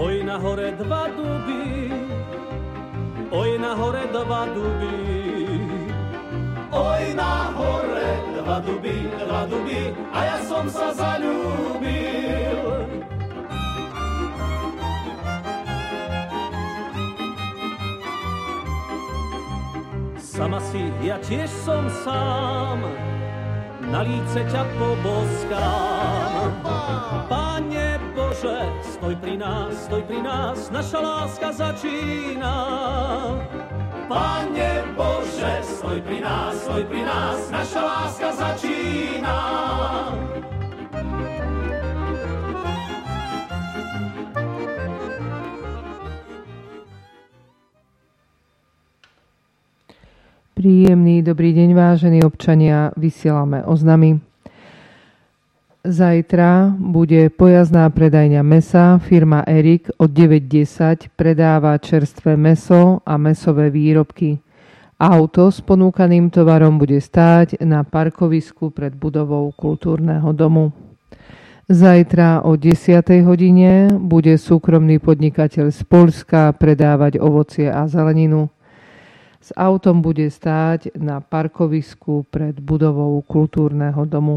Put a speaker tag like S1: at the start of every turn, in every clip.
S1: Oj, na hore dva duby, oj, na hore dva duby. Oj, na hore dva duby, a ja som sa zaľúbil. Sama si, ja tiež som sám, na líce ťa poboskám. Pane Bože, stoj pri nás, naša láska začína. Pane Bože, stoj pri nás, naša láska začína.
S2: Príjemný dobrý deň, vážení občania, vysielame oznamy. Zajtra bude pojazdná predajňa mäsa. Firma Erik od 9:10 predáva čerstvé mäso a mäsové výrobky. Auto s ponúkaným tovarom bude stáť na parkovisku pred budovou kultúrneho domu. Zajtra o 10:00 hodine bude súkromný podnikateľ z Poľska predávať ovocie a zeleninu. S autom bude stáť na parkovisku pred budovou kultúrneho domu.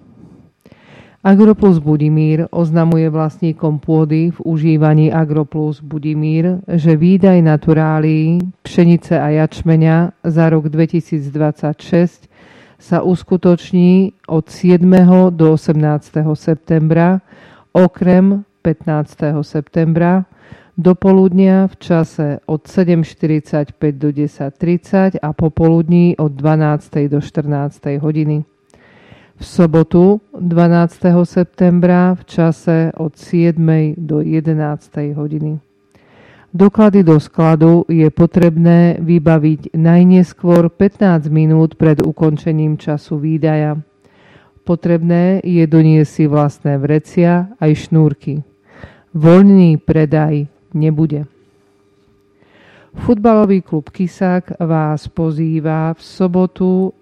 S2: Agroplus Budimír oznamuje vlastníkom pôdy v užívaní Agroplus Budimír, že výdaj naturálií, pšenice a jačmeňa za rok 2026 sa uskutoční od 7. do 18. septembra, okrem 15. septembra, do poludnia v čase od 7:45 do 10:30 a popoludní od 12. do 14. hodiny. V sobotu 12. septembra v čase od 7. do 11. hodiny. Doklady do skladu je potrebné vybaviť najneskôr 15 minút pred ukončením času výdaja. Potrebné je doniesť si vlastné vrecia aj šnúrky. Voľný predaj nebude. Futbalový klub Kisák vás pozýva v sobotu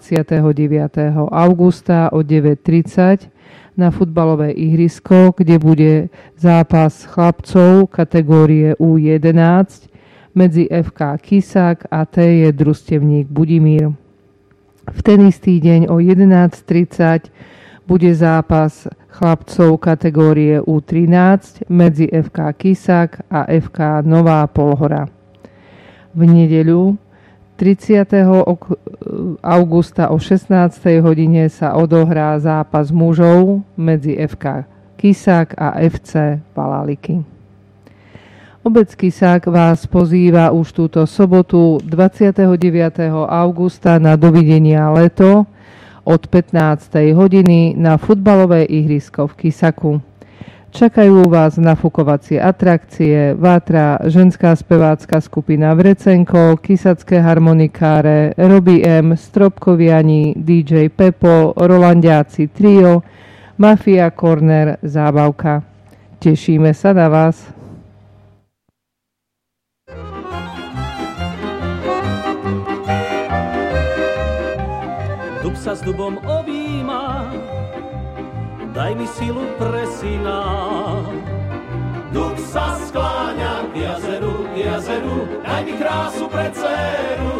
S2: 29. augusta o 9:30 na futbalové ihrisko, kde bude zápas chlapcov kategórie U11 medzi FK Kisák a TJ Družstevník Budimír. V ten istý deň o 11:30 bude zápas chlapcov kategórie U13 medzi FK Kisák a FK Nová Polhora. V nedeľu 30. augusta o 16. hodine sa odohrá zápas mužov medzi FK Kisák a FC Paláliky. Obec Kisák vás pozýva už túto sobotu 29. augusta na dovidenia leto od 15. hodiny na futbalové ihrisko v Kisaku. Čakajú vás nafukovacie atrakcie, Vátra, ženská spevácka skupina Vrecenko, kisacké harmonikáre, Robbie M, Stropkoviani, DJ Pepo, Rolandiáci Trio, Mafia Corner, Zábavka. Tešíme sa na vás.
S1: Dub sa s dubom objíma, daj mi silu pre syna. Dub sa skláňa k jazeru, daj mi krásu pre dceru.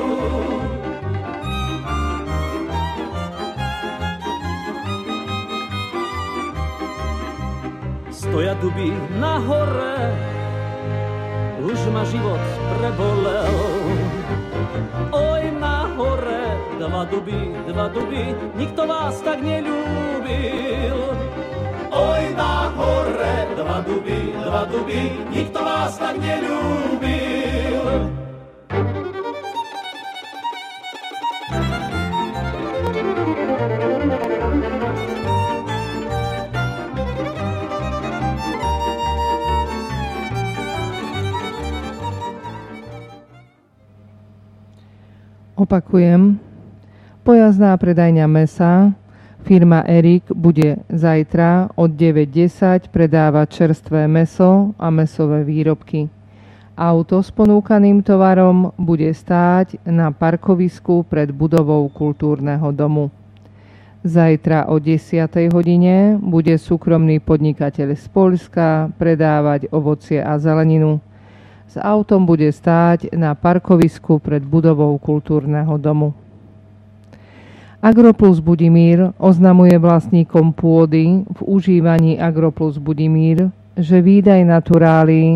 S1: Stoja duby na hore, už ma život prebolel. Oj, na hore dva duby, nikto vás tak neľúbil. Oj, na hore dva duby, nikto vás tak neľúbil.
S2: Opakujem, pojazdná predajňa mäsa firma Erik bude zajtra od 9:10 predávať čerstvé mäso a mäsové výrobky. Auto s ponúkaným tovarom bude stáť na parkovisku pred budovou kultúrneho domu. Zajtra o 10. hodine bude súkromný podnikateľ z Poľska predávať ovocie a zeleninu. S autom bude stáť na parkovisku pred budovou kultúrneho domu. Agroplus Budimír oznamuje vlastníkom pôdy v užívaní Agroplus Budimír, že výdaj naturály